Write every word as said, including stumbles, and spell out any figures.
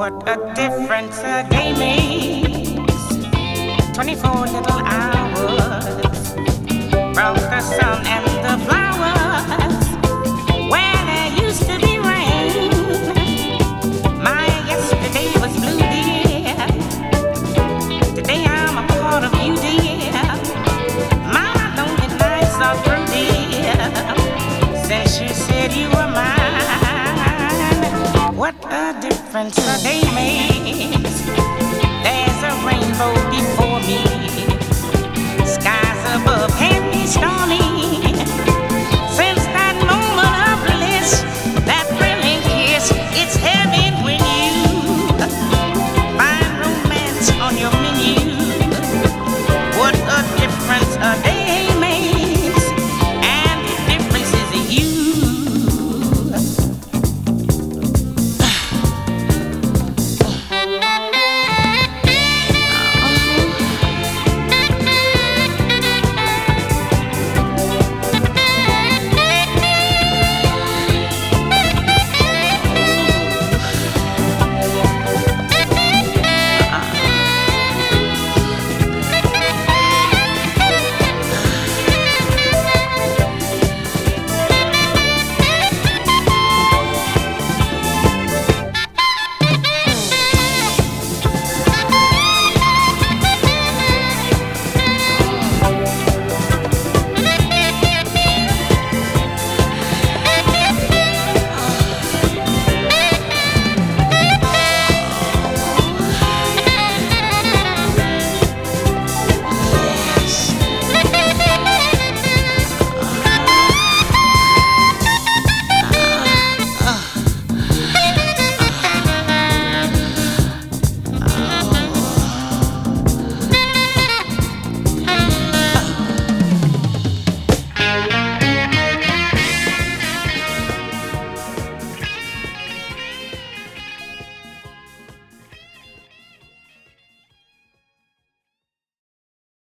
What a difference a day makes. twenty-four little hours from the sun and the flowers. Where there used to be rain, my yesterday was blue, dear. Today I'm a part of you, dear. My lonely nights are through, dear. Since you said you were mine, what a difference a day makes.